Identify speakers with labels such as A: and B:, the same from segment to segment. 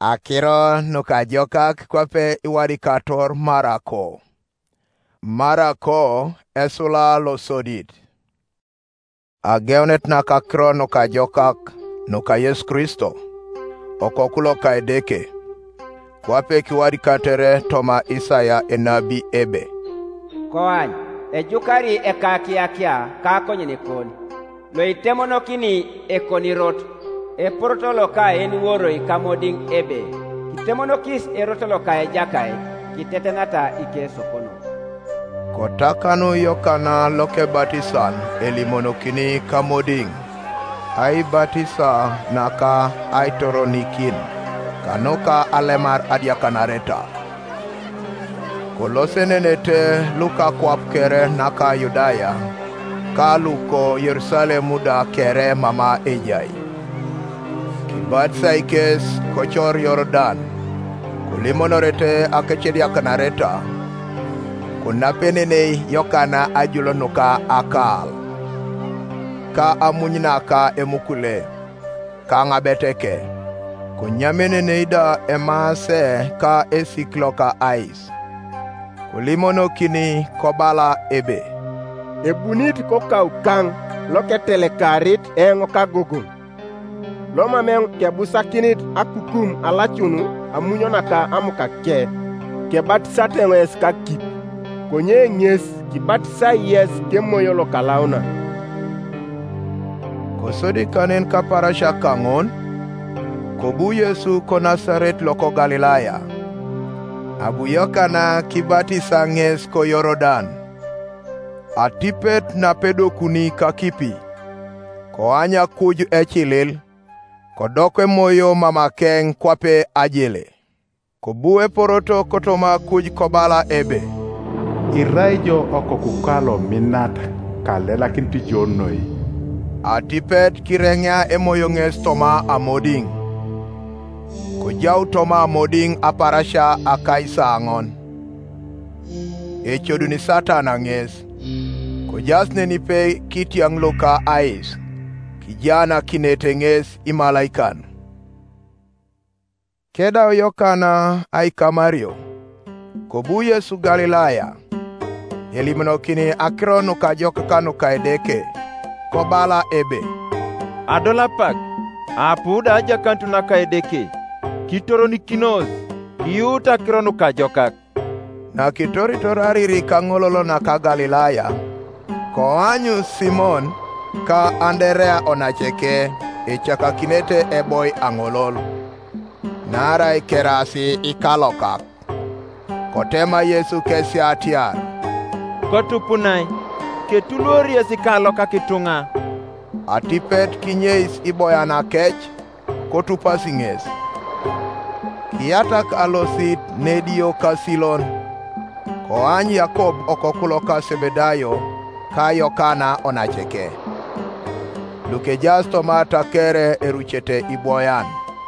A: Akiro nuka jokak kwape iwadi kator marako. Marako esula losodit. Ageonet na kakro nuka jokak nuka Yesu Kristo. Okokulo kaedeke. Kwape kiwadi katere toma Isaya enabi ebe.
B: Koany, ejukari ekakia kako nyinikoni. Lo itemono kini ekonirot. Eportolo ka eni woro ikamoding ebe. Kitemono kis erotolo ka ejakae. Kitetenata ike sokono.
A: Kotakanu yokana loke batisan elimono kini kamoding. Ai batisa naka ai toronikin. Kanoka alemar adiakanareta. Kolosenenete luka kwapkere naka Yudaya. Ka luko Yerusalemu da kere mama ejai. Kibat saikes kochor Yordan. Kulimonorete akechediakanareta. Kunapenene yokana ajulo nuka akal. Ka amunyinaka emukule. Ka ngabeteke. Kunyamenene ida emase ka esikloka ais. Kulimono kini kobala ebe.
C: Ebunit koka ukang loketele karit engo kagugun. Loma men kebusa kinit akukum alachunu amunyonaka amuka ke batisa tenges kakip. Konye nyes ki batisa yes ke moyolo kalauna.
A: Kosodi kanen kaparasha kangon. Kobu Yesu ko Nazaret loko Galilaya. Abuyokana kibatisa nges ko Yorodan. Atipet na pedo kuni kakipi. Ko anya kuj echilil. Kodokwe moyo mamakeng kwape ajele. Kobue poroto kotoma kuj kobala ebe.
D: Iraijo oko kukalo minata kalela kinti jonoi.
A: Atipet kirengya emoyo nges toma amoding. Kujau toma amoding aparasha akaisa angon. Echoduni satana nges. Kujasne nipe kiti angloka ais. Kijana kinetenges imalaikan. Keda yokana aikamario. Kobu Yesu Galilaya. Elimno kini akro nuka joka nuka edeke. Kobala ebe.
E: Adola pak. Apuda aja kantu naka edeke. Kitoro ni kinos. Kiuta akro nuka jokak.
A: Na kitori torariri kangololo naka Galilaya. Koanyu Simon. Ka Anderea onacheke echaka kinete eboy angolol. Nara ikerasi ikalokak. Kotema Yesu kesi atiar.
E: Kotupunai. Ketulori esikaloka kitunga.
A: Atipet kinyeis iboyana kech. Kotupasinges. Kiatak alosit nedio kasilon. Koany Yakob okokuloka Sebedayo. Ka Yokana onacheke. Luke jasto mata kere eruchete iboyan.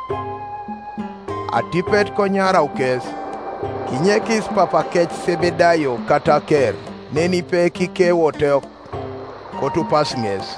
A: Atipet konyara ukes. Kinyekis papa kech Sebedayo kata ker. Nenipe kike wote kotupasinges.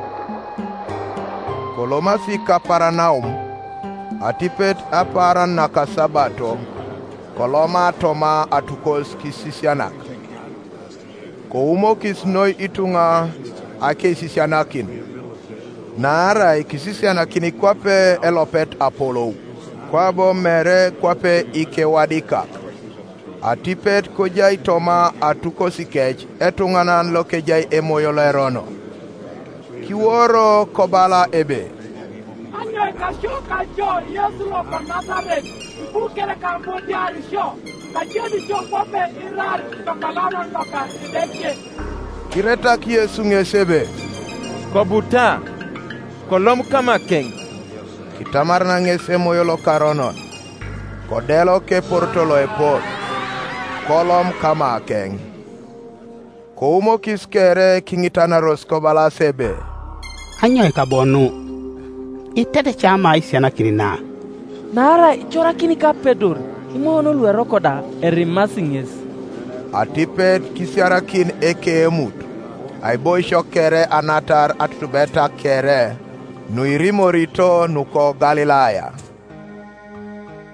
A: Kolomasi Kaparanaum. Atipet aparan naka sabato. Koloma toma atukos kisisianak. Koumo kisnoi itunga ake sisianakin. Naarai kisisianakin kwape elopet Apollo. Kwabo mere kwape ike wadikak. Atipet kojai toma atukosikech etunganan lokejai emoyolerono. Kiworo kobala ebe.
F: Anyo kasho Yesu wa Nazaret. Ukele kambodia alisho. Kajeni chokope irar tokalano toka ideke.
A: Kireta Yesu ngesebe.
E: Kobuta. Kolom kama keng.
A: Kitamarna ngese moyolo karonon. Kodelo ke portolo epot. Kolom kama keng. Koumo kiskere kingitana roskobala sebe.
G: Anyo kabonu. Itete chama isiana kinina.
H: Nara ichora kini kapedur. Imono luero koda erimasinges.
A: Atipet kisiara kin eke emut. Aiboy shokere anatar atubeta kere. Nuirimo rito nuko Galilaya.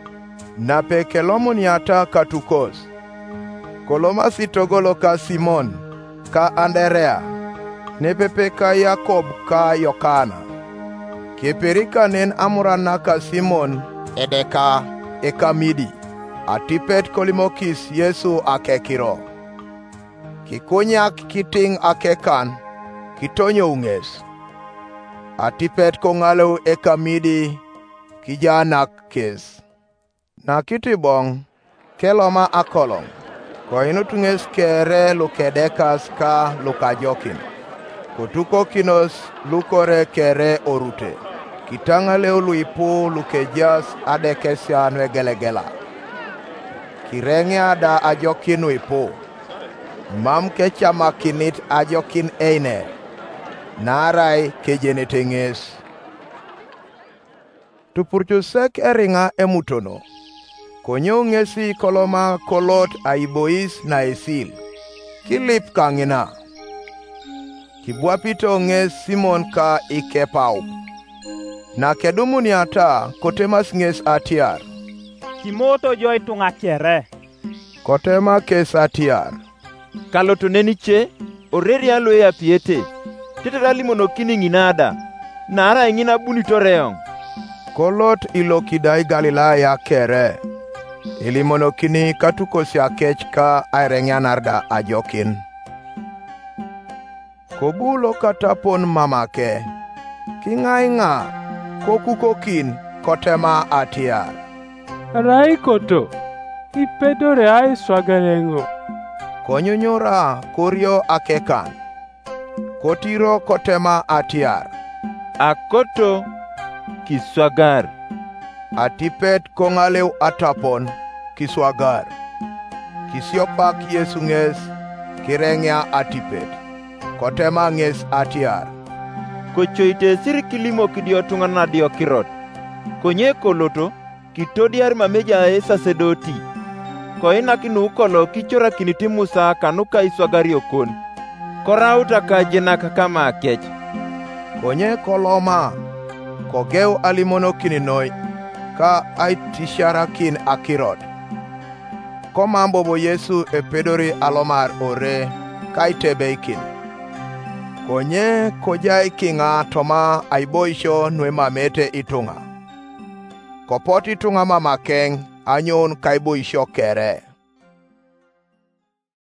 A: nape kelomoniata katukos. Koloma sitogolo ka Simon, ka Anderea, nepepe ka Yakob ka Yokana. Keperika nen amurana ka Simon edeka ekamidi. Atipet kolimokis Yesu akekiro. Kikunyak kiting akekan, kitonyo unges. Atipet kongalo ekamidi kijanak kes. Na kitibong keloma akolong. Ko inutunges kere lukedekas ka lukajokin. Kotuko kinos lukore kere orute. Kitangale luipu lukejas adekesian wegelegela. Kirengya da ajokin wipu. Mam kechama kinit ajokin eine. Narai kejenetenges. Tupurchusek eringa emutono. Konyo ngesi koloma kolot aibois na esil. Kilip kangina. Kibwapito nges Simon ka ikepau. Na kedumuni ata kotemas nges atiar.
I: Kimoto joy tunga kere.
A: Kotema kes atiar.
E: Kaloto neniche, oreri alo ya piete. Tetera limono kini nginada. Nara ingina buni toreong.
A: Kolot ilokidai Galilaya kere. Ilimono kini katukos ya kech ka airengyanarda ajokin. Kobulo katapon mamake. Kingainga kokukokin kotema atiar.
F: Rai koto, ipedore ai swagalengo.
A: Konyonyora kurio akekan. Kotiro kotema atiar.
E: Akoto kiswagar.
A: Atipet kongaleu atapon kiswagar. Kisiopak Yesu nges kirengya atipet. Kotema nges atiar.
E: Kochoite siri kilimo kidiotunga na dio kirot. Konye koloto kitodiar mameja sasedoti. Koina kinu kolo kichora kinitimusa kanuka iswagari okon. Korauta ka jenaka kama akech.
A: Konye koloma kogeu alimono kininoi ka aitishara kin akirot. Komambo bo Yesu epedori alomar ore kaitebe ikin. Konye kojai kinga toma aiboisho nwe mamete itunga. Kopoti tunga mamakeng anyon kaiboisho kere.